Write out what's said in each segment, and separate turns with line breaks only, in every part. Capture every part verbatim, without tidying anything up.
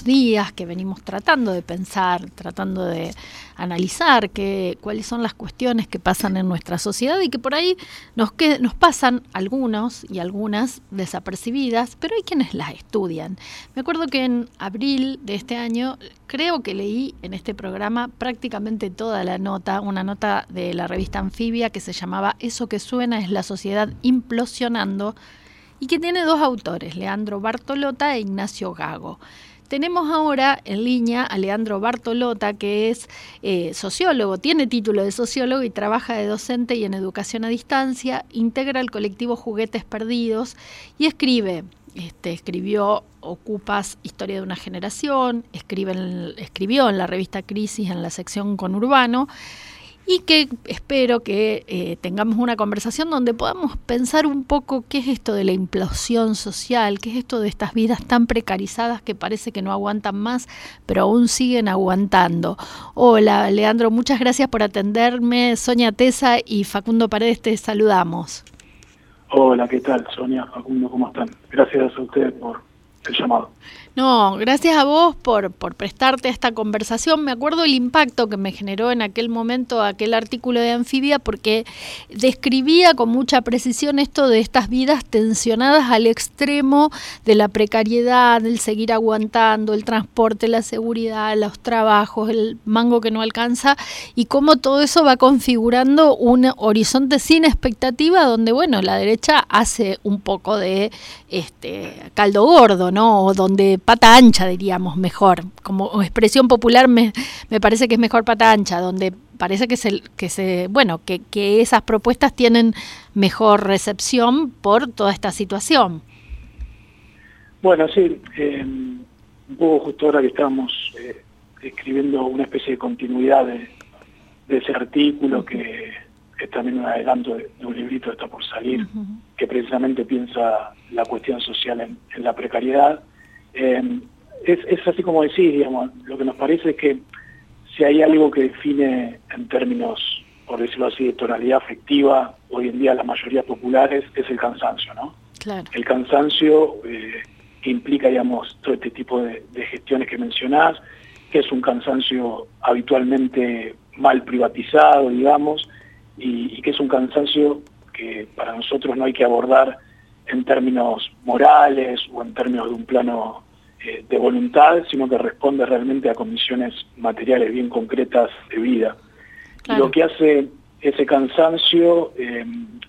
días, que venimos tratando de pensar, tratando de analizar que, cuáles son las cuestiones que pasan en nuestra sociedad y que por ahí nos, que, nos pasan algunos y algunas desapercibidas, pero hay quienes las estudian. Me acuerdo que en abril de este año creo que leí en este programa prácticamente toda la nota, una nota de la revista Anfibia que se llamaba Eso que suena es la sociedad implosionando, y que tiene dos autores, Leandro Bartolota e Ignacio Gago. Tenemos ahora en línea a Leandro Bartolota, que es eh, sociólogo, tiene título de sociólogo y trabaja de docente y en educación a distancia, integra el colectivo Juguetes Perdidos y escribe, este, escribió Ocupas, Historia de una Generación, escribe en, escribió en la revista Crisis en la sección Conurbano, y que espero que eh, tengamos una conversación donde podamos pensar un poco qué es esto de la implosión social, qué es esto de estas vidas tan precarizadas que parece que no aguantan más, pero aún siguen aguantando. Hola, Leandro, muchas gracias por atenderme. Sonia Tesa y Facundo Paredes, te saludamos.
Hola, ¿qué tal, Sonia, Facundo, cómo están? Gracias a ustedes por el llamado.
No, gracias a vos por, por prestarte a esta conversación. Me acuerdo el impacto que me generó en aquel momento aquel artículo de Anfibia, porque describía con mucha precisión esto de estas vidas tensionadas al extremo de la precariedad, el seguir aguantando, el transporte, la seguridad, los trabajos, el mango que no alcanza, y cómo todo eso va configurando un horizonte sin expectativa donde, bueno, la derecha hace un poco de este caldo gordo, ¿no? O donde pata ancha, diríamos, mejor. Como expresión popular me, me parece que es mejor pata ancha, donde parece que se, que se bueno, que, que esas propuestas tienen mejor recepción por toda esta situación.
Bueno, sí, eh, un poco justo ahora que estábamos eh, escribiendo una especie de continuidad de, de ese artículo, que es también un adelanto de, de un librito que está por salir, uh-huh. que precisamente piensa la cuestión social en, en la precariedad. Eh, es, es así como decís, digamos, lo que nos parece es que si hay algo que define en términos, por decirlo así, de tonalidad afectiva, hoy en día las mayorías populares, es el cansancio, ¿no?
Claro.
El cansancio eh, que implica, digamos, todo este tipo de, de gestiones que mencionás, que es un cansancio habitualmente mal privatizado, digamos, y, y que es un cansancio que para nosotros no hay que abordar en términos morales o en términos de un plano eh, de voluntad, sino que responde realmente a condiciones materiales bien concretas de vida. Claro. Y lo que hace ese cansancio eh,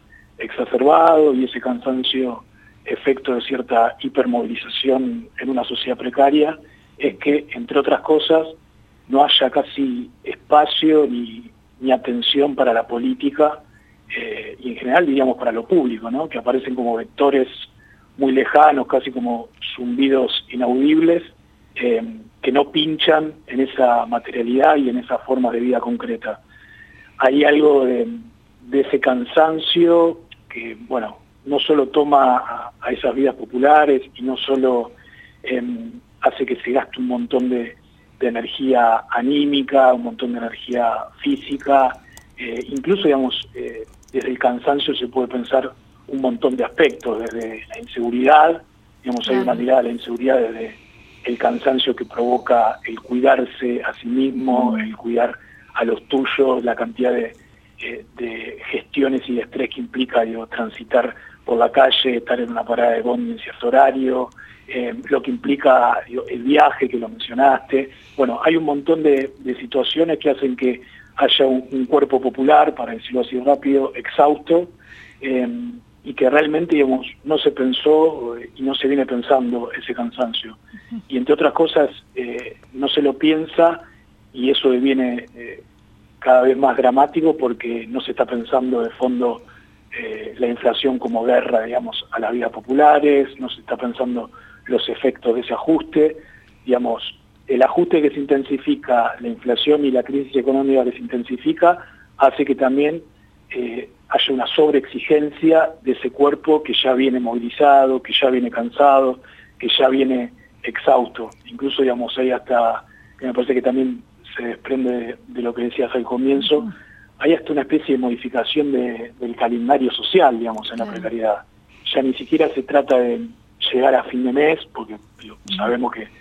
exacerbado y ese cansancio efecto de cierta hipermovilización en una sociedad precaria es que, entre otras cosas, no haya casi espacio ni, ni atención para la política, Eh, y en general diríamos para lo público, ¿no? Que aparecen como vectores muy lejanos, casi como zumbidos inaudibles, eh, que no pinchan en esa materialidad y en esa forma de vida concreta. Hay algo de, de ese cansancio que, bueno, no solo toma a, a esas vidas populares y no solo eh, hace que se gaste un montón de, de energía anímica, un montón de energía física, eh, incluso, digamos, eh, desde el cansancio se puede pensar un montón de aspectos, desde la inseguridad, digamos, claro. Hay una mirada a la inseguridad desde el cansancio que provoca el cuidarse a sí mismo, el cuidar a los tuyos, la cantidad de, eh, de gestiones y de estrés que implica, digo, transitar por la calle, estar en una parada de bondi en cierto horario, eh, lo que implica, digo, el viaje que lo mencionaste. Bueno, hay un montón de, de situaciones que hacen que haya un, un cuerpo popular, para decirlo así rápido, exhausto, eh, y que realmente, digamos, no se pensó eh, y no se viene pensando ese cansancio. Y entre otras cosas, eh, no se lo piensa y eso deviene eh, cada vez más dramático porque no se está pensando de fondo eh, la inflación como guerra, digamos, a las vidas populares, no se está pensando los efectos de ese ajuste, digamos, el ajuste que se intensifica, la inflación y la crisis económica que se intensifica, hace que también eh, haya una sobreexigencia de ese cuerpo que ya viene movilizado, que ya viene cansado, que ya viene exhausto. Incluso, digamos, hay hasta, me parece que también se desprende de, de lo que decías al comienzo, uh-huh. hay hasta una especie de modificación de, del calendario social, digamos, en la uh-huh. precariedad. Ya ni siquiera se trata de llegar a fin de mes, porque digo, uh-huh. sabemos que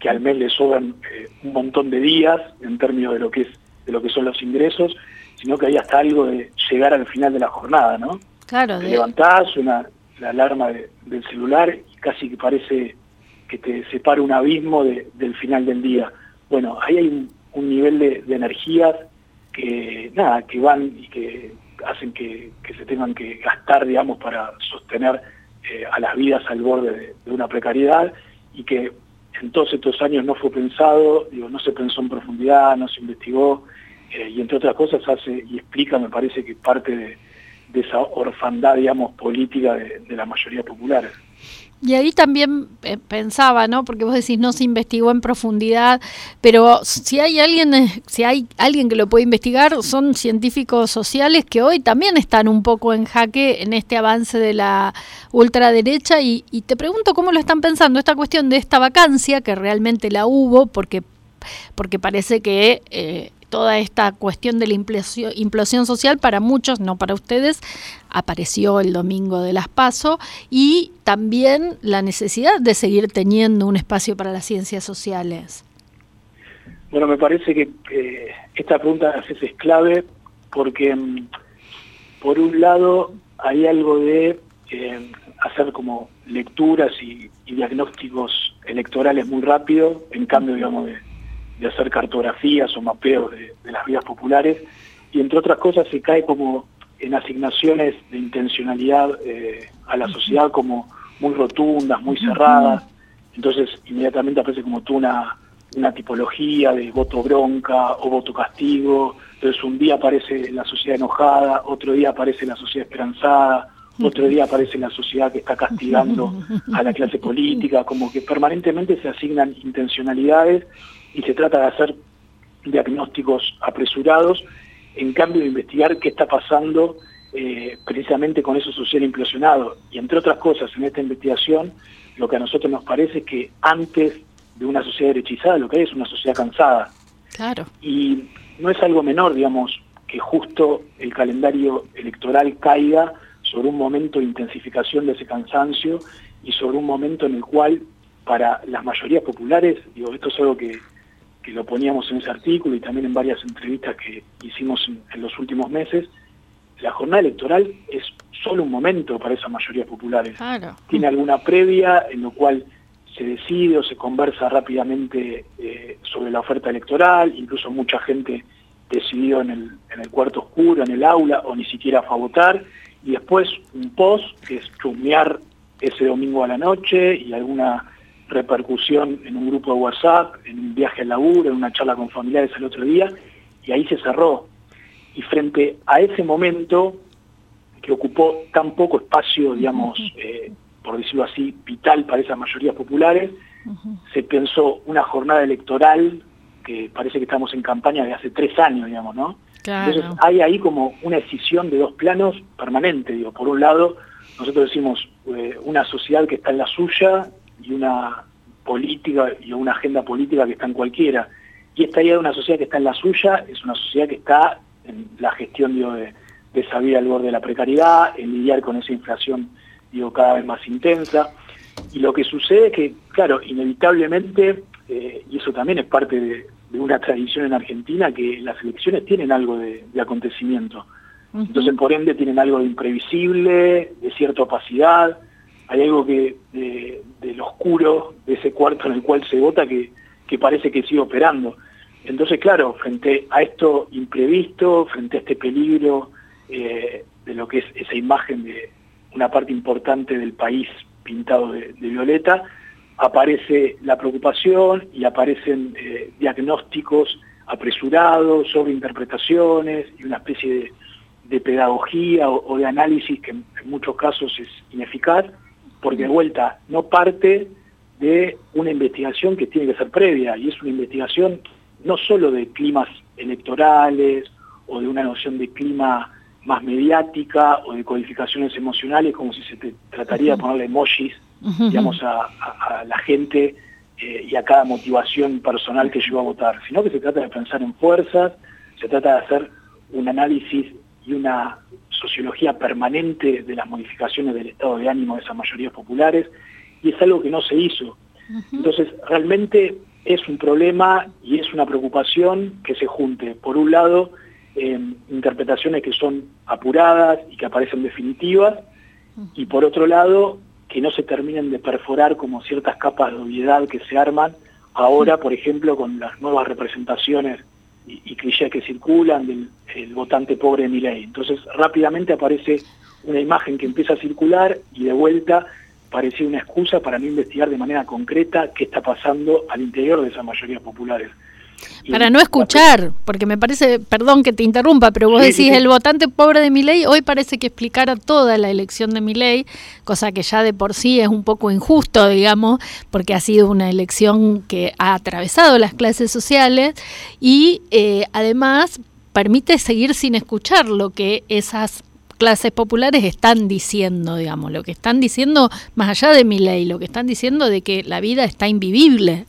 que al mes le sobran eh, un montón de días en términos de lo que es de lo que son los ingresos, sino que hay hasta algo de llegar al final de la jornada, ¿no?
Claro.
Te
de...
levantás, una, la alarma de, del celular y casi que parece que te separa un abismo de, del final del día. Bueno, ahí hay un, un nivel de, de energías que, nada, que van y que hacen que, que se tengan que gastar, digamos, para sostener eh, a las vidas al borde de, de una precariedad, y que en todos estos años no fue pensado, digo, no se pensó en profundidad, no se investigó, eh, y entre otras cosas hace y explica, me parece, que parte de, de esa orfandad, digamos, política de, de la mayoría popular.
Y ahí también eh, pensaba, ¿no? Porque vos decís no se investigó en profundidad, pero si hay alguien, si hay alguien que lo puede investigar, son científicos sociales que hoy también están un poco en jaque en este avance de la ultraderecha, y, y te pregunto cómo lo están pensando esta cuestión de esta vacancia, que realmente la hubo, porque, porque parece que eh, toda esta cuestión de la implosión, implosión social para muchos, no para ustedes, apareció el domingo de las PASO, y también la necesidad de seguir teniendo un espacio para las ciencias sociales.
Bueno, me parece que eh, esta pregunta a veces es clave porque, por un lado, hay algo de eh, hacer como lecturas y, y diagnósticos electorales muy rápido, en cambio, digamos, de de hacer cartografías o mapeos de, de las vidas populares, y entre otras cosas se cae como en asignaciones de intencionalidad eh, a la sociedad como muy rotundas, muy cerradas. Entonces inmediatamente aparece como tú una, una tipología de voto bronca o voto castigo. Entonces un día aparece la sociedad enojada, otro día aparece la sociedad esperanzada, otro día aparece la sociedad que está castigando a la clase política, como que permanentemente se asignan intencionalidades y se trata de hacer diagnósticos apresurados, en cambio de investigar qué está pasando eh, precisamente con eso social implosionado. Y entre otras cosas, en esta investigación, lo que a nosotros nos parece es que antes de una sociedad derechizada, lo que hay es una sociedad cansada.
Claro.
Y no es algo menor, digamos, que justo el calendario electoral caiga sobre un momento de intensificación de ese cansancio y sobre un momento en el cual, para las mayorías populares, digo, esto es algo que que lo poníamos en ese artículo y también en varias entrevistas que hicimos en, en los últimos meses, la jornada electoral es solo un momento para esas mayorías populares.
Claro.
Tiene alguna previa en lo cual se decide o se conversa rápidamente eh, sobre la oferta electoral, incluso mucha gente decidió en el, en el cuarto oscuro, en el aula, o ni siquiera fue a votar, y después un post, que es chusmear ese domingo a la noche, y alguna repercusión en un grupo de WhatsApp, en un viaje al laburo, en una charla con familiares el otro día, y ahí se cerró. Y frente a ese momento, que ocupó tan poco espacio, digamos, eh, por decirlo así, vital para esas mayorías populares, uh-huh. se pensó una jornada electoral que parece que estamos en campaña de hace tres años, digamos, ¿no?
Claro.
Entonces hay ahí como una escisión de dos planos permanente, digo, por un lado, nosotros decimos eh, una sociedad que está en la suya, y una política y una agenda política que está en cualquiera. Y esta idea de una sociedad que está en la suya es una sociedad que está en la gestión, digo, de, de esa vida al borde de la precariedad, en lidiar con esa inflación, digo, cada vez más intensa. Y lo que sucede es que, claro, inevitablemente, eh, y eso también es parte de, de una tradición en Argentina, que las elecciones tienen algo de, de acontecimiento. Uh-huh. Entonces, por ende, tienen algo de imprevisible, de cierta opacidad. Hay algo que de, de lo oscuro, de ese cuarto en el cual se vota, que, que parece que sigue operando. Entonces, claro, frente a esto imprevisto, frente a este peligro eh, de lo que es esa imagen de una parte importante del país pintado de, de violeta, aparece la preocupación y aparecen eh, diagnósticos apresurados, sobreinterpretaciones y una especie de, de pedagogía o, o de análisis que en, en muchos casos es ineficaz, porque de vuelta no parte de una investigación que tiene que ser previa, y es una investigación no solo de climas electorales o de una noción de clima más mediática o de codificaciones emocionales, como si se te trataría de ponerle emojis, uh-huh. digamos, a, a, a la gente eh, y a cada motivación personal que lleva a votar, sino que se trata de pensar en fuerzas, se trata de hacer un análisis y una sociología permanente de las modificaciones del estado de ánimo de esas mayorías populares, y es algo que no se hizo. Uh-huh. Entonces, realmente es un problema y es una preocupación que se junte, por un lado, eh, interpretaciones que son apuradas y que aparecen definitivas, y por otro lado, que no se terminen de perforar como ciertas capas de obviedad que se arman ahora, por ejemplo, con las nuevas representaciones y, y clichés que circulan del el votante pobre de Milei. Entonces, rápidamente aparece una imagen que empieza a circular y de vuelta parecía una excusa para no investigar de manera concreta qué está pasando al interior de esas mayorías populares. Y
para no escuchar, porque me parece, perdón que te interrumpa, pero vos
sí,
decís
sí, sí.
el votante pobre de Milei hoy parece que explicara toda la elección de Milei, cosa que ya de por sí es un poco injusto, digamos, porque ha sido una elección que ha atravesado las clases sociales y eh, además permite seguir sin escuchar lo que esas clases populares están diciendo, digamos, lo que están diciendo más allá de Milei, lo que están diciendo de que la vida está invivible.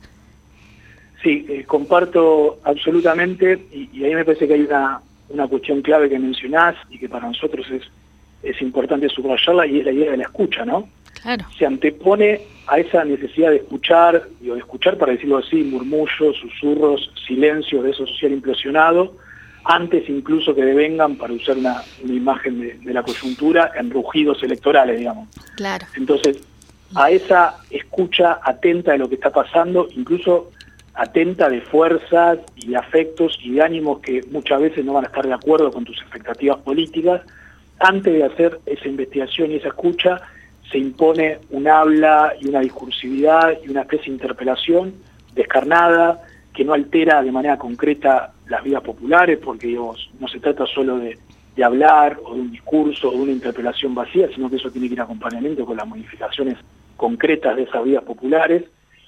Sí, eh, comparto absolutamente, y, y ahí me parece que hay una, una cuestión clave que mencionás y que para nosotros es, es importante subrayarla, y es la idea de la escucha, ¿no?
Claro.
Se antepone a esa necesidad de escuchar, digo, de escuchar, para decirlo así, murmullos, susurros, silencios de eso social implosionado, antes incluso que devengan, para usar una, una imagen de, de la coyuntura, en rugidos electorales, digamos.
Claro.
Entonces, a esa escucha atenta de lo que está pasando, incluso atenta de fuerzas y de afectos y de ánimos que muchas veces no van a estar de acuerdo con tus expectativas políticas, antes de hacer esa investigación y esa escucha, se impone un habla y una discursividad y una especie de interpelación descarnada, que no altera de manera concreta las vidas populares, porque digamos, no se trata solo de, de hablar o de un discurso o de una interpelación vacía, sino que eso tiene que ir acompañamiento con las modificaciones concretas de esas vidas populares.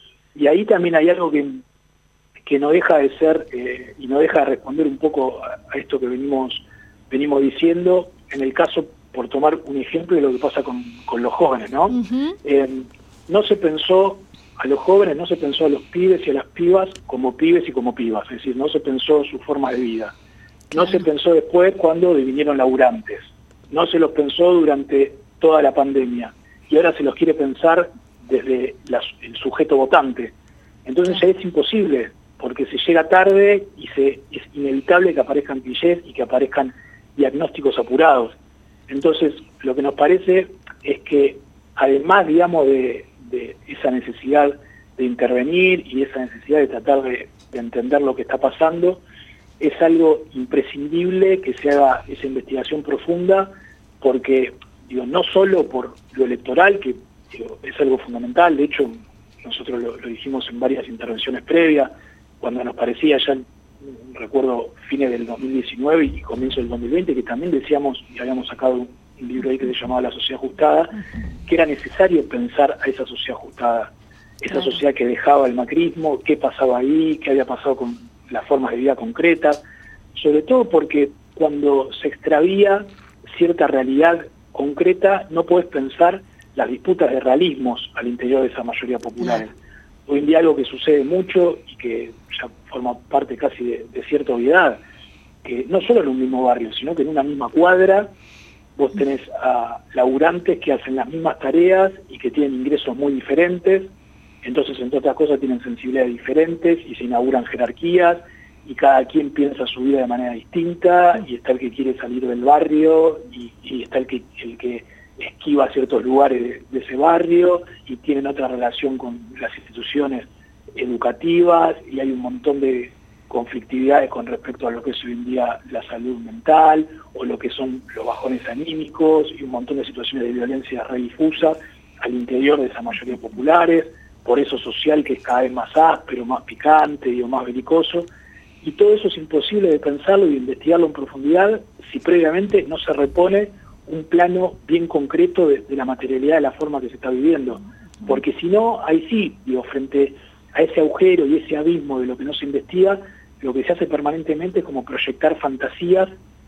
Y ahí también hay algo que, que no deja de ser, eh, y no deja de responder un poco a, a esto que venimos, venimos diciendo, en el caso, por tomar un ejemplo de lo que pasa con, con los jóvenes, ¿no? Uh-huh. Eh, no se pensó a los jóvenes, no se pensó a los pibes y a las pibas como pibes y como pibas, es decir, no se pensó su forma de vida. No se pensó después cuando vinieron laburantes, no se los pensó durante toda la pandemia, y ahora se los quiere pensar desde la, el sujeto votante. Entonces ya es imposible, porque se llega tarde y se, es inevitable que aparezcan clichés y que aparezcan diagnósticos apurados. Entonces, lo que nos parece es que, además, digamos, de, de esa necesidad de intervenir y esa necesidad de tratar de, de entender lo que está pasando, es algo imprescindible que se haga esa investigación profunda, porque, digo, no solo por lo electoral, que digo, es algo fundamental, de hecho, nosotros lo, lo dijimos en varias intervenciones previas, cuando nos parecía ya, recuerdo, fines del dos mil diecinueve y comienzo del dos mil veinte, que también decíamos, y habíamos sacado un, un libro ahí que se llamaba La Sociedad Ajustada, que era necesario pensar a esa sociedad ajustada, esa sociedad que dejaba el macrismo, qué pasaba ahí, qué había pasado con las formas de vida concretas, sobre todo porque cuando se extravía cierta realidad concreta, no podés pensar las disputas de realismos al interior de esa mayoría populares. Hoy en día algo que sucede mucho y que ya forma parte casi de, de cierta obviedad, que no solo en un mismo barrio, sino que en una misma cuadra vos tenés a laburantes que hacen las mismas tareas y que tienen ingresos muy diferentes, entonces entre otras cosas tienen sensibilidades diferentes y se inauguran jerarquías y cada quien piensa su vida de manera distinta, y está el que quiere salir del barrio y, y está el que, el que esquiva ciertos lugares de, de ese barrio y tienen otra relación con las instituciones educativas, y hay un montón de conflictividades con respecto a lo que es hoy en día la salud mental o lo que son los bajones anímicos, y un montón de situaciones de violencia re difusas al interior de esas mayorías populares, por eso social que es cada vez más áspero, más picante y más belicoso, y todo eso es imposible de pensarlo y de investigarlo en profundidad si previamente no se repone un plano bien concreto de, de la materialidad de la forma que se está viviendo, porque si no, ahí sí, digo, frente a ese agujero y ese abismo de lo que no se investiga, lo que se hace permanentemente es como proyectar fantasías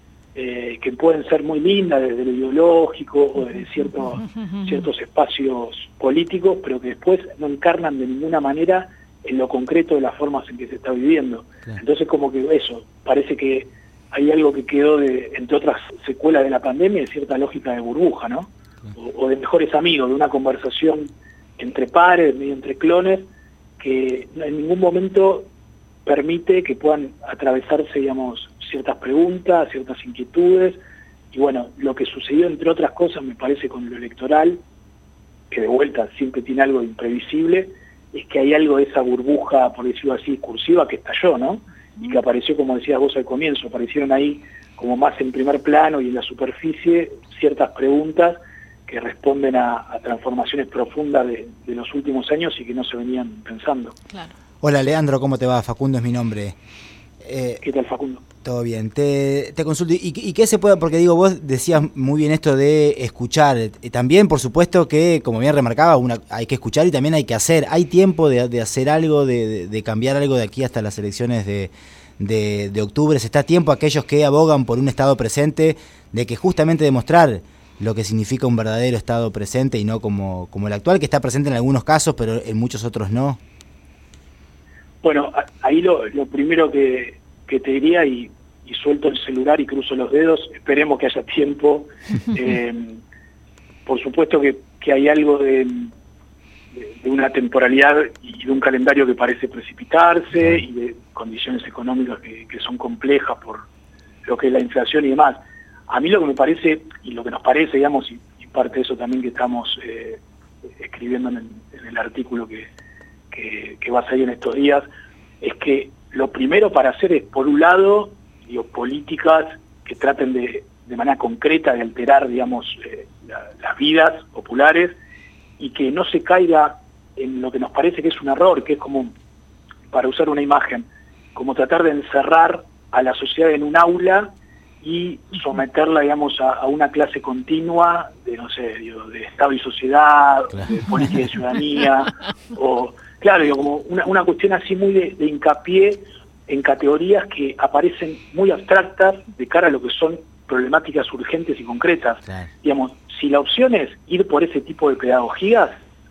eh, que pueden ser muy lindas desde lo ideológico o desde ciertos, ciertos espacios políticos, pero que después no encarnan de ninguna manera en lo concreto de las formas en que se está viviendo. Claro. Entonces como que eso, parece que hay algo que quedó, de, entre otras secuelas de la pandemia, de cierta lógica de burbuja, ¿no? O, o de mejores amigos, de una conversación entre pares, medio entre clones, que en ningún momento permite que puedan atravesarse, digamos, ciertas preguntas, ciertas inquietudes. Y bueno, lo que sucedió, entre otras cosas, me parece con lo electoral, que de vuelta siempre tiene algo de imprevisible, es que hay algo de esa burbuja, por decirlo así, discursiva que estalló, ¿no? Y que apareció, como decías vos al comienzo, aparecieron ahí como más en primer plano y en la superficie ciertas preguntas que responden a, a transformaciones profundas de, de los últimos años y que no se venían pensando.
Claro. Hola Leandro, ¿cómo te va? Facundo es mi nombre.
Eh, ¿Qué tal, Facundo?
Todo bien. Te, te consulto, ¿y, ¿y qué se puede? Porque digo, vos decías muy bien esto de escuchar. Y también, por supuesto, que, como bien remarcaba, una, hay que escuchar y también hay que hacer. ¿Hay tiempo de, de hacer algo, de, de, de cambiar algo de aquí hasta las elecciones de, de, de octubre? ¿Se está a tiempo aquellos que abogan por un Estado presente de que justamente demostrar lo que significa un verdadero Estado presente y no como, como el actual, que está presente en algunos casos, pero en muchos otros no?
Bueno, ahí lo, lo primero que, que te diría, y, y suelto el celular y cruzo los dedos, esperemos que haya tiempo. Eh, por supuesto que, que hay algo de, de, de una temporalidad y de un calendario que parece precipitarse y de condiciones económicas que, que son complejas por lo que es la inflación y demás. A mí lo que me parece, y lo que nos parece, digamos, y, y parte de eso también que estamos eh, escribiendo en el, en el artículo que, que, que va a salir en estos días, es que lo primero para hacer es, por un lado, digo, políticas que traten de, de manera concreta de alterar, digamos, eh, la, las vidas populares y que no se caiga en lo que nos parece que es un error, que es como, para usar una imagen, como tratar de encerrar a la sociedad en un aula y someterla, digamos, a, a una clase continua de, no sé, digo, de Estado y sociedad, claro, de política y ciudadanía, o, claro, digo, como una, una cuestión así muy de, de hincapié en categorías que aparecen muy abstractas de cara a lo que son problemáticas urgentes y concretas. Claro. Digamos, si la opción es ir por ese tipo de pedagogías,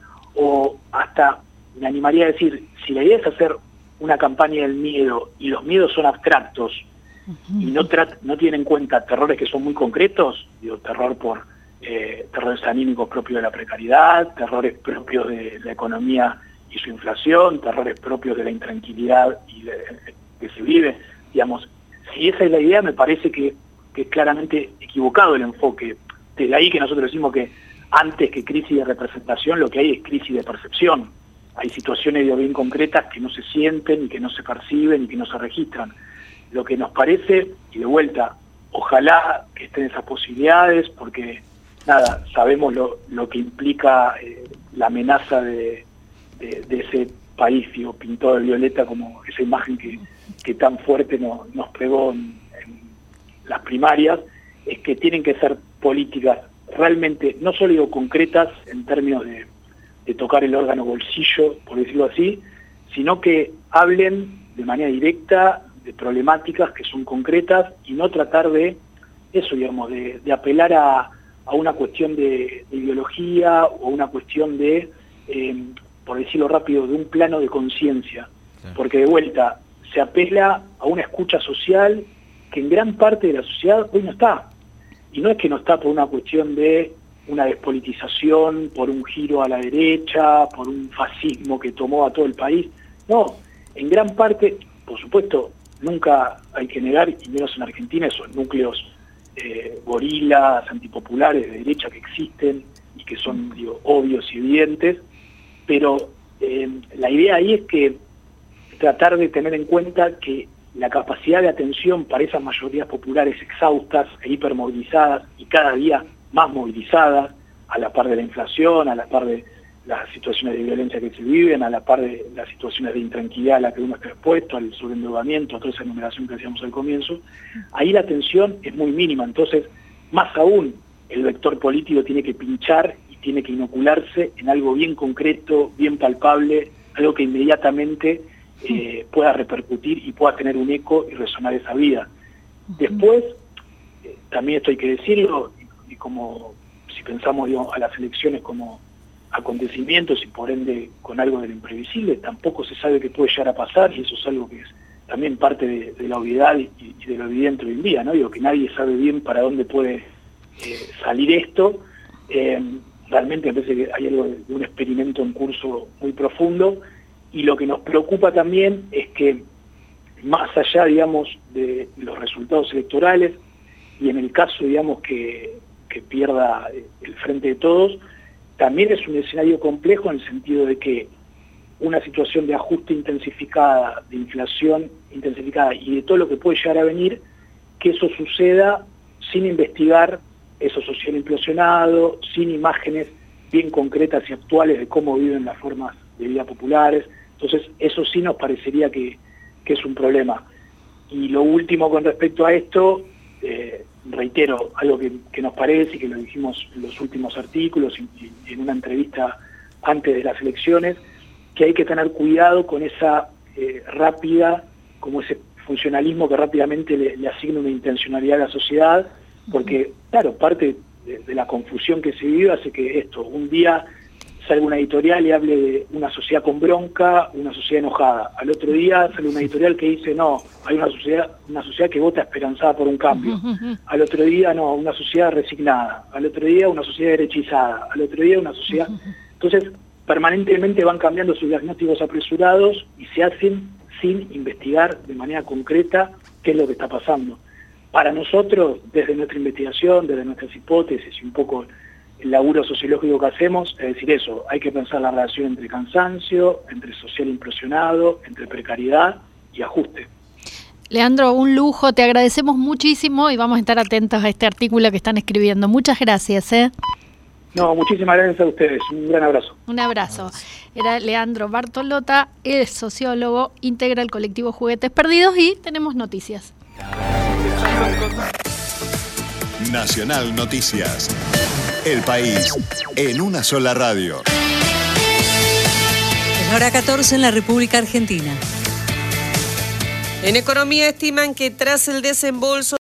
o hasta, me animaría a decir, si la idea es hacer una campaña del miedo y los miedos son abstractos, y no no tienen en cuenta terrores que son muy concretos, digo, terror por eh, terrores anímicos propios de la precariedad, terrores propios de la economía y su inflación, terrores propios de la intranquilidad y de, de, que se vive, digamos, si esa es la idea, me parece que, que es claramente equivocado el enfoque. De ahí que nosotros decimos que antes que crisis de representación, lo que hay es crisis de percepción. Hay situaciones digo, bien concretas que no se sienten y que no se perciben y que no se registran. Lo que nos parece, y de vuelta, ojalá que estén esas posibilidades, porque, nada, sabemos lo, lo que implica eh, la amenaza de, de, de ese país digo, pintado de violeta, como esa imagen que, que tan fuerte no, nos pegó en, en las primarias, es que tienen que ser políticas realmente, no solo digo, concretas en términos de, de tocar el órgano bolsillo, por decirlo así, sino que hablen de manera directa de problemáticas que son concretas y no tratar de eso, digamos, de, de apelar a, a una cuestión de, de ideología o una cuestión de, eh, por decirlo rápido, de un plano de conciencia. Sí. Porque de vuelta se apela a una escucha social que en gran parte de la sociedad hoy no está. Y no es que no está por una cuestión de una despolitización, por un giro a la derecha, por un fascismo que tomó a todo el país. No, en gran parte, por supuesto, nunca hay que negar, y menos en Argentina, esos núcleos eh, gorilas, antipopulares de derecha que existen y que son digo, obvios y evidentes, pero eh, la idea ahí es que tratar de tener en cuenta que la capacidad de atención para esas mayorías populares exhaustas e hipermovilizadas y cada día más movilizadas, a la par de la inflación, a la par de las situaciones de violencia que se viven, a la par de las situaciones de intranquilidad a la que uno está expuesto, al sobreendeudamiento, a toda esa enumeración que hacíamos al comienzo, ahí la atención es muy mínima. Entonces, más aún, el vector político tiene que pinchar y tiene que inocularse en algo bien concreto, bien palpable, algo que inmediatamente eh, pueda repercutir y pueda tener un eco y resonar esa vida. Después, eh, también esto hay que decirlo, y, y como si pensamos digamos, a las elecciones como acontecimientos y por ende con algo de lo imprevisible, tampoco se sabe qué puede llegar a pasar, y eso es algo que es también parte de, de la obviedad y, y de lo evidente hoy en día, ¿no? Digo, que nadie sabe bien para dónde puede eh, salir esto. Eh, realmente me parece que hay algo de, de un experimento en curso muy profundo, y lo que nos preocupa también es que más allá, digamos, de los resultados electorales, y en el caso, digamos, que, que pierda el Frente de Todos, también es un escenario complejo en el sentido de que una situación de ajuste intensificada, de inflación intensificada y de todo lo que puede llegar a venir, que eso suceda sin investigar eso social implosionado, sin imágenes bien concretas y actuales de cómo viven las formas de vida populares. Entonces, eso sí nos parecería que, que es un problema. Y lo último con respecto a esto, eh, reitero, algo que, que nos parece y que lo dijimos en los últimos artículos y, y en una entrevista antes de las elecciones, que hay que tener cuidado con esa eh, rápida, como ese funcionalismo que rápidamente le, le asigna una intencionalidad a la sociedad, porque, claro, parte de, de la confusión que se vive hace que esto, un día salga una editorial y hable de una sociedad con bronca, una sociedad enojada. Al otro día sale una editorial que dice, no, hay una sociedad, una sociedad que vota esperanzada por un cambio. Al otro día, no, una sociedad resignada. Al otro día, una sociedad derechizada. Al otro día, una sociedad... Entonces, permanentemente van cambiando sus diagnósticos apresurados y se hacen sin investigar de manera concreta qué es lo que está pasando. Para nosotros, desde nuestra investigación, desde nuestras hipótesis y un poco el laburo sociológico que hacemos, es decir, eso, hay que pensar la relación entre cansancio, entre social implosionado, entre precariedad y ajuste.
Leandro, un lujo, te agradecemos muchísimo y vamos a estar atentos a este artículo que están escribiendo. Muchas gracias. ¿eh?
No, muchísimas gracias a ustedes. Un gran abrazo.
Un abrazo. Era Leandro Bartolota, es sociólogo, integra el colectivo Juguetes Perdidos y tenemos noticias.
Nacional Noticias. El país en una sola radio.
Es la hora catorce en la República Argentina.
En economía estiman que tras el desembolso